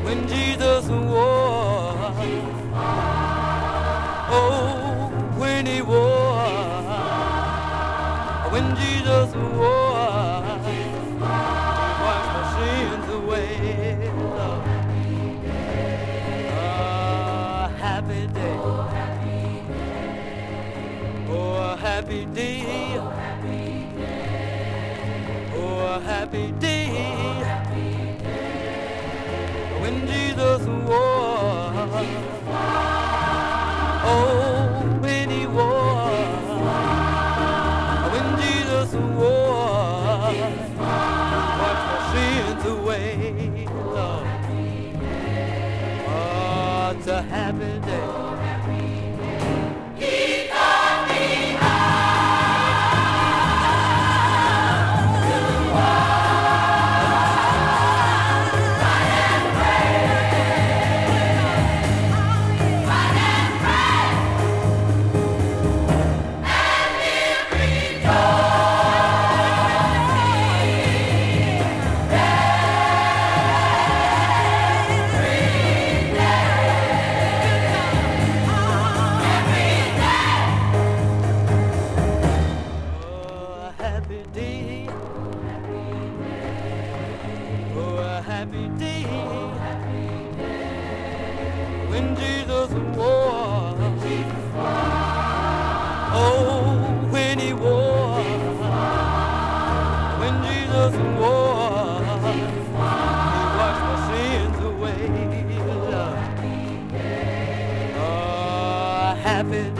when Jesus wore, oh, when he wore, when Jesus wore, he washed my sins away. Lord. Happy day, oh, a happy day, oh, a happy day, when Jesus wore, oh, when he wore, when Jesus wore, washed my sins away, Lord. Oh, it's a happy day. Happy day, when Jesus wore, oh, when he wore, when Jesus wore, he washed my sins away. Oh, happy day.